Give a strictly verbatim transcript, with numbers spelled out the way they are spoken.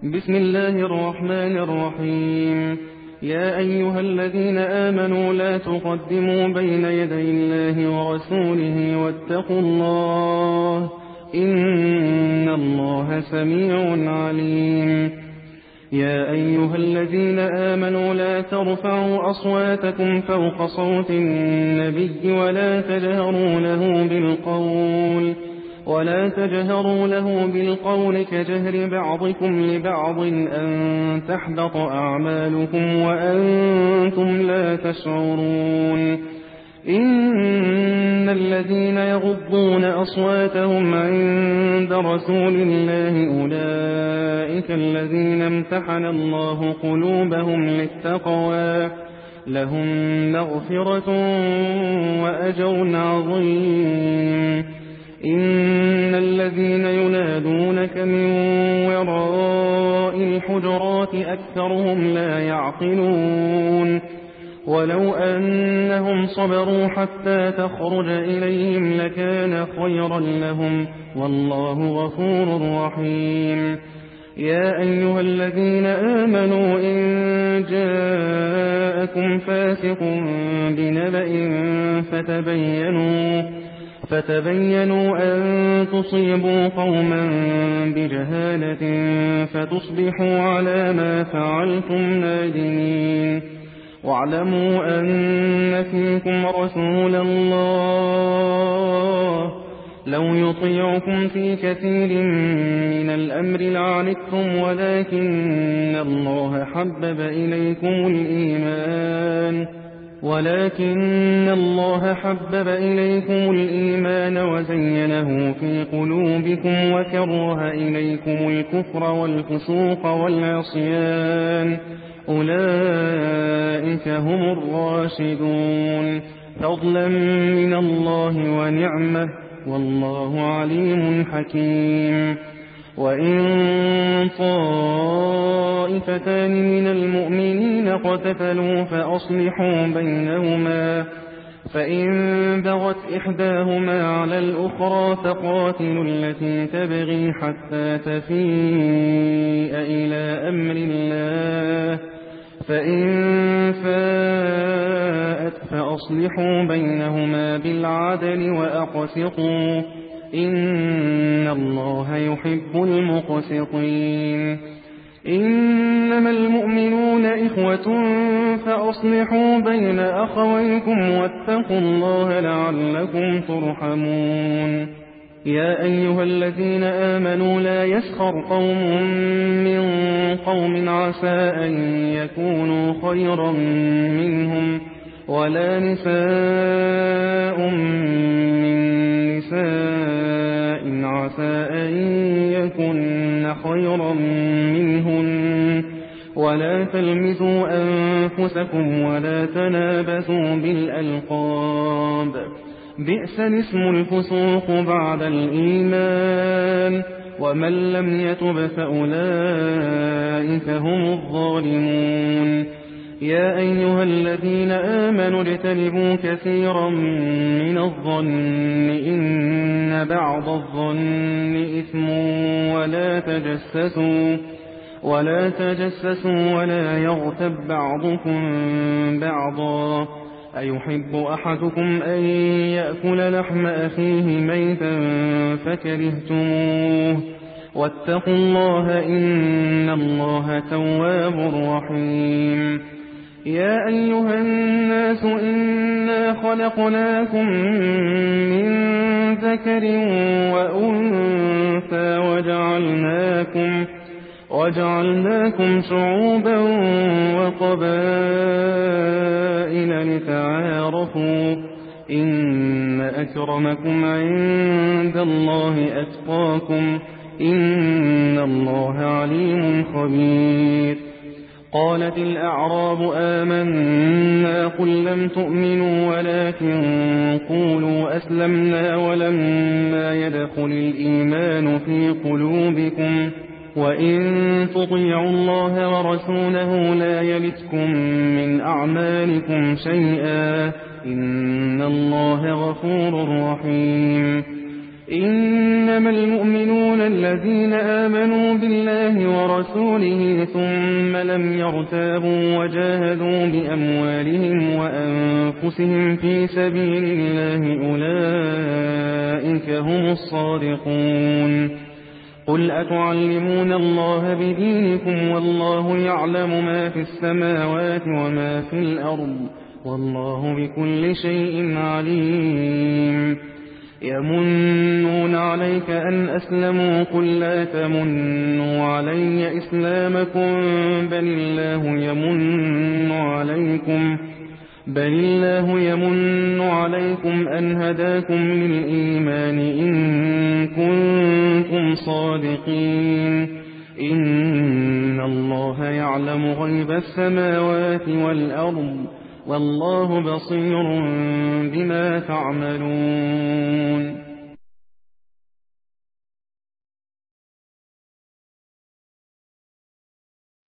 بسم الله الرحمن الرحيم. يا أيها الذين آمنوا لا تقدموا بين يدي الله ورسوله واتقوا الله إن الله سميع عليم. يا أيها الذين آمنوا لا ترفعوا أصواتكم فوق صوت النبي ولا تجهروا له بالقول ولا تجهروا له بالقول كجهر بعضكم لبعض أن تحبط أعمالكم وأنتم لا تشعرون. إن الذين يغضون أصواتهم عند رسول الله أولئك الذين امتحن الله قلوبهم للتقوى لهم مغفرة وأجر عظيم. إن الذين ينادونك من وراء الحجرات أكثرهم لا يعقلون. ولو أنهم صبروا حتى تخرج إليهم لكان خيرا لهم والله غفور رحيم. يا أيها الذين آمنوا إن جاءكم فاسق بنبأ فتبينوا فتبينوا أن تصيبوا قوما بجهالة فتصبحوا على ما فعلتم نادمين. واعلموا أن فيكم رسول الله لو يطيعكم في كثير من الأمر لعنتم ولكن الله حبب إليكم الإيمان ولكن الله حبب إليكم الإيمان وزينه في قلوبكم وكره إليكم الكفر والفسوق والعصيان أولئك هم الراشدون فضلا من الله ونعمة والله عليم حكيم. وإن طائفتان من المؤمنين اقتتلوا فأصلحوا بينهما فإن بغت إحداهما على الأخرى فقاتلوا التي تبغي حتى تفيء إلى أمر الله فإن فاءت فأصلحوا بينهما بالعدل وأقسطوا إن الله يحب المقسطين. إنما المؤمنون إخوة فأصلحوا بين أخويكم واتقوا الله لعلكم ترحمون. يا أيها الذين آمنوا لا يسخر قوم من قوم عسى أن يكونوا خيرا منهم ولا نساء من نساء عسى أن يكن خيرا منهن ولا تلمزوا أنفسكم ولا تنابزوا بالألقاب بئس الاسم الفسوق بعد الإيمان ومن لم يتب فأولئك هم الظالمون. يا أيها الذين آمنوا اجتنبوا كثيرا من الظن إن بعض الظن إثم ولا تجسسوا ولا تجسسوا ولا يغتب بعضكم بعضا أيحب أحدكم أن يأكل لحم أخيه ميتا فكرهتموه واتقوا الله إن الله تواب رحيم. يا أيها الناس إنا خلقناكم من ذكر وأنثى وجعلناكم وجعلناكم شعوبا وقبائل لتعارفوا إن أكرمكم عند الله أتقاكم إن الله عليم خبير. قالت الأعراب آمنا قل لم تؤمنوا ولكن قولوا أسلمنا ولما يدخل الإيمان في قلوبكم وإن تطيعوا الله ورسوله لا يلتكم من أعمالكم شيئا إن الله غفور رحيم. إنما المؤمنون الذين آمنوا بالله ورسوله ثم لم يرتابوا وجاهدوا بأموالهم وأنفسهم في سبيل الله أولئك هم الصادقون قل أتعلمون الله بدينكم والله يعلم ما في السماوات وما في الأرض والله بكل شيء عليم يمنون عليك أن أسلموا قل لا تمنوا علي إسلامكم بل الله يمن عليكم بل الله يمن عليكم أن هداكم للإيمان إن كنتم صادقين إن الله يعلم غيب السماوات والأرض والله بصير بما تعملون